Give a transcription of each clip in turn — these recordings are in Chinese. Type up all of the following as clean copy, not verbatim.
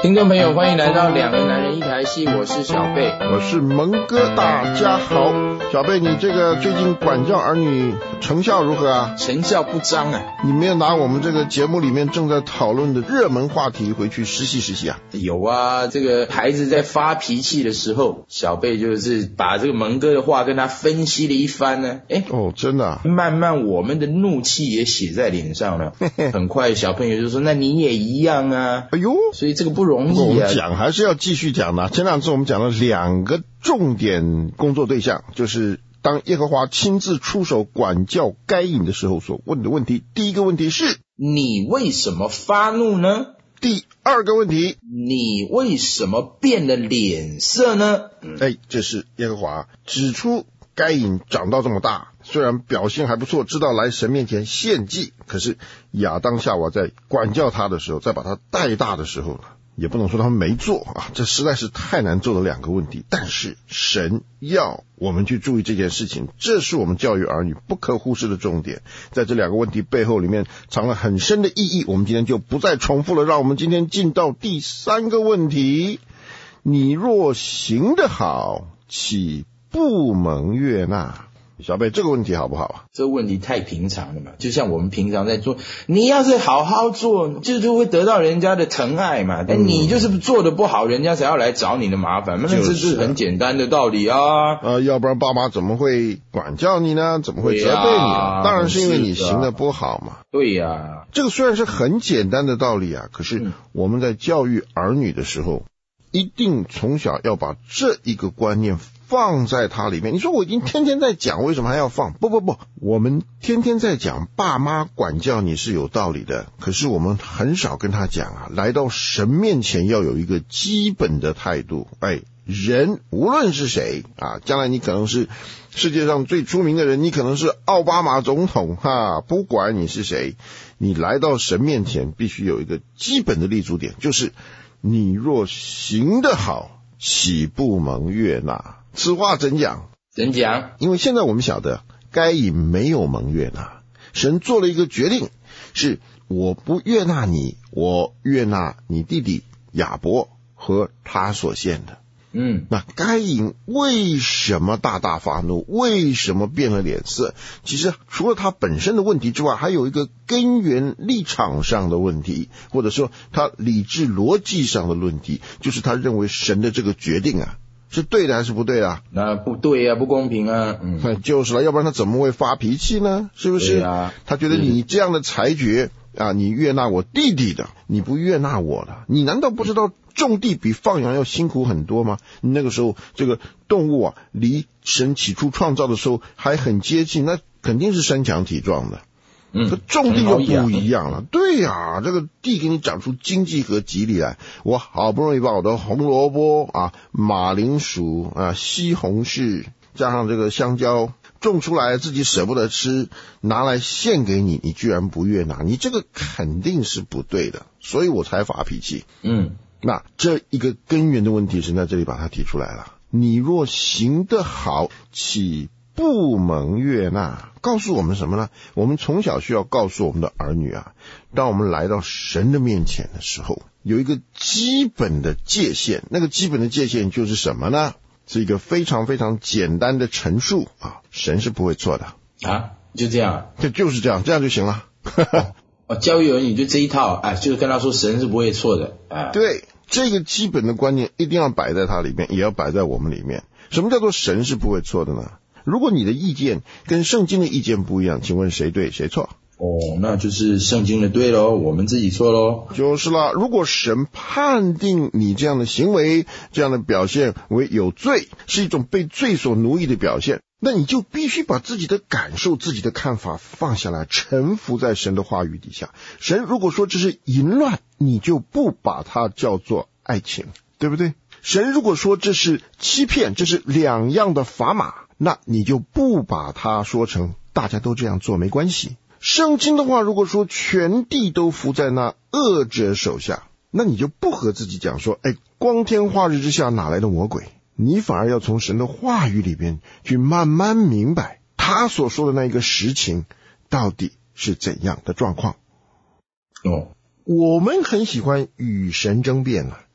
听众朋友，欢迎来到两个男人一台戏，我是小贝， 我是蒙哥，大家好。小贝，你这个最近管教儿女成效如何啊？ 成效不彰啊！ 你没有拿我们这个节目里面正在讨论的热门话题回去实习啊？ 有啊，这个孩子在发脾气的时候，小贝就是把这个蒙哥的话跟他分析了一番呢。 哦，真的啊？ 慢慢我们的怒气也写在脸上了。很快小朋友就说：“那你也一样啊！”哎呦，所以这个不容易啊。 不过我们讲还是要继续讲的。前两次我们讲了两个重点工作对象，就是当耶和华亲自出手管教该隐的时候所问的问题。第一个问题是： 你为什么发怒呢？ 第二个问题： 你为什么变了脸色呢？ 这是耶和华指出该隐长到这么大，虽然表现还不错，知道来神面前献祭，可是亚当夏娃在管教他的时候，在把他带大的时候呢，也不能说他们没做啊，这实在是太难做的两个问题。但是神要我们去注意这件事情，这是我们教育儿女不可忽视的重点。在这两个问题背后里面藏了很深的意义，我们今天就不再重复了。让我们今天进到第三个问题：你若行得好，岂不蒙悦纳？小贝，这个问题好不好啊？ 这个问题太平常了嘛，就像我们平常在做，你要是好好做，就会得到人家的疼爱嘛。但你就是做的不好，人家才要来找你的麻烦嘛。那这是很简单的道理啊。 要不然爸妈怎么会管教你呢？怎么会责备你呢？当然是因为你行的不好嘛。 对呀， 这个虽然是很简单的道理啊，可是我们在教育儿女的时候，一定从小要把这一个观念放在它里面。你说我已经天天在讲，为什么还要放？不，我们天天在讲爸妈管教你是有道理的，可是我们很少跟他讲啊，来到神面前要有一个基本的态度。人无论是谁啊，将来你可能是世界上最出名的人，你可能是奥巴马总统不管你是谁，你来到神面前必须有一个基本的立足点，就是你若行得好，岂不蒙悦纳？此话怎讲？因为现在我们晓得该隐没有蒙悦纳，神做了一个决定，是我不悦纳你，我悦纳你弟弟亚伯和他所献的。那该隐为什么大大发怒？为什么变了脸色？其实除了他本身的问题之外，还有一个根源立场上的问题，或者说他理智逻辑上的问题，就是他认为神的这个决定是对的还是不对啊？ 那不对啊，不公平啊。 就是了，要不然他怎么会发脾气呢？是不是？他觉得你这样的裁决你悦纳我弟弟的，你不悦纳我的，你难道不知道种地比放羊要辛苦很多吗？那个时候这个动物离神起初创造的时候还很接近，那肯定是身强体壮的。可种地就不一样了。对呀，这个地给你长出经济和吉利来，我好不容易把我的红萝卜马铃薯西红柿加上这个香蕉种出来，自己舍不得吃，拿来献给你，你居然不悦纳，你这个肯定是不对的，所以我才发脾气。那这一个根源的问题是在这里把它提出来了。你若行得好，岂不蒙悦纳？告诉我们什么呢？我们从小需要告诉我们的儿女当我们来到神的面前的时候，有一个基本的界限。那个基本的界限就是什么呢？是一个非常非常简单的陈述神是不会错的就这样就是这样就行了。 教育儿女就这一套就是跟他说神是不会错的对，这个基本的观念一定要摆在它里面，也要摆在我们里面。什么叫做神是不会错的呢？如果你的意见跟圣经的意见不一样，请问谁对谁错？ 那就是圣经的对咯，我们自己错咯。 就是了，如果神判定你这样的行为，这样的表现为有罪，是一种被罪所奴役的表现，那你就必须把自己的感受、自己的看法放下来，臣服在神的话语底下。神如果说这是淫乱，你就不把它叫做爱情，对不对？神如果说这是欺骗，这是两样的砝码，那你就不把它说成大家都这样做没关系。圣经的话如果说全地都服在那恶者手下，那你就不和自己讲说光天化日之下哪来的魔鬼，你反而要从神的话语里边去慢慢明白他所说的那一个实情到底是怎样的状况。我们很喜欢与神争辩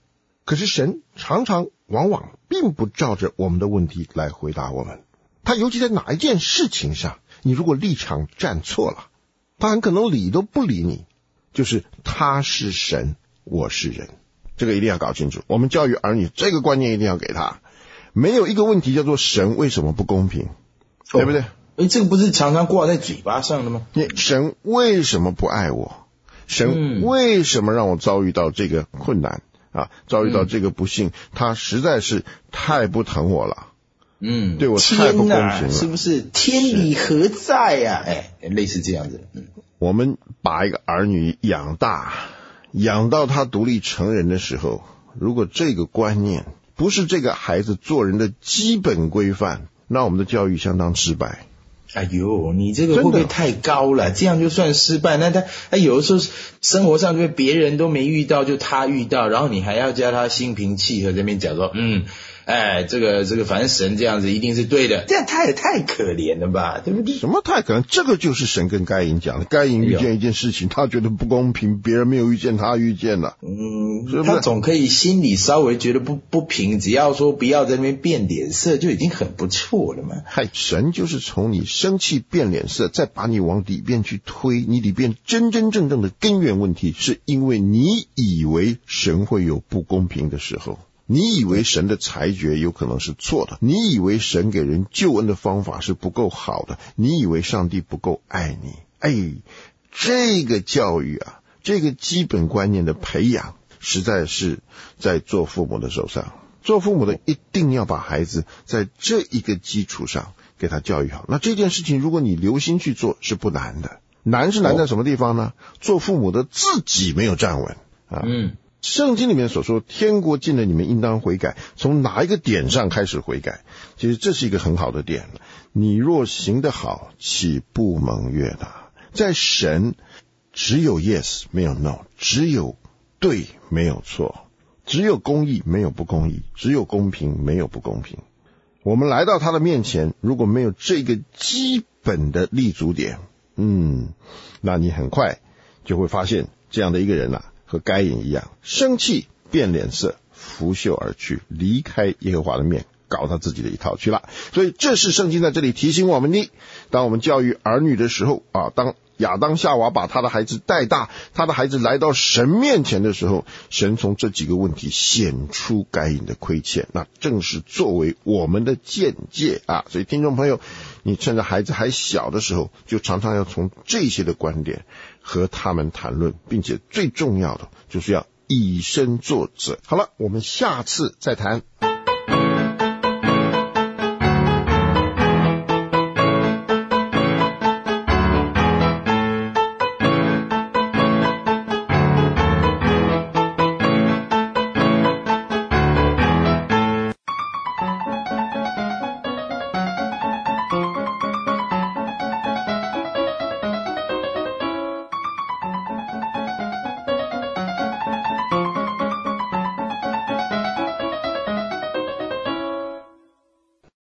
可是神常常往往并不照着我们的问题来回答我们。他尤其在哪一件事情上，你如果立场站错了，他很可能理都不理你。就是他是神，我是人，这个一定要搞清楚。我们教育儿女这个观念一定要给他。没有一个问题叫做神为什么不公平，对不对？ 这个不是常常挂在嘴巴上的吗？ 神为什么不爱我？神为什么让我遭遇到这个困难啊？遭遇到这个不幸，他实在是太不疼我了。对我太不公平了， 是不是？天理何在呀？类似这样子。 我们把一个儿女养大，养到他独立成人的时候，如果这个观念不是这个孩子做人的基本规范，那我们的教育相当失败。 哎呦，你这个会不会太高了？这样就算失败？那他有的时候生活上就别人都没遇到，就他遇到，然后你还要叫他心平气和这边讲说，这个反正神这样子一定是对的，这样他也太可怜了吧，对不对？ 什么太可怜？这个就是神跟该隐讲的，该隐遇见一件事情，他觉得不公平，别人没有遇见，他遇见了。 他总可以心里稍微觉得不平，只要说不要在那边变脸色，就已经很不错了嘛。 神就是从你生气变脸色，再把你往里边去推，你里边真真正正的根源问题，是因为你以为神会有不公平的时候。你以为神的裁决有可能是错的，你以为神给人救恩的方法是不够好的，你以为上帝不够爱你。这个教育啊，这个基本观念的培养，实在是在做父母的手上。做父母的一定要把孩子在这一个基础上给他教育好。那这件事情如果你留心去做，是不难的。难是难在什么地方呢？做父母的自己没有站稳啊。圣经里面所说天国近了，你们应当悔改，从哪一个点上开始悔改？其实这是一个很好的点。你若行得好，岂不蒙悦纳？在神只有 yes 没有 no， 只有对没有错，只有公义没有不公义，只有公平没有不公平。我们来到他的面前，如果没有这个基本的立足点，那你很快就会发现这样的一个人和该隐一样，生气变脸色，拂袖而去，离开耶和华的面，搞他自己的一套去了。所以这是圣经在这里提醒我们的。当我们教育儿女的时候当亚当夏娃把他的孩子带大，他的孩子来到神面前的时候，神从这几个问题显出该隐的亏欠，那正是作为我们的见解所以听众朋友，你趁着孩子还小的时候，就常常要从这些的观点和他们谈论，并且最重要的就是要以身作则。好了，我们下次再谈。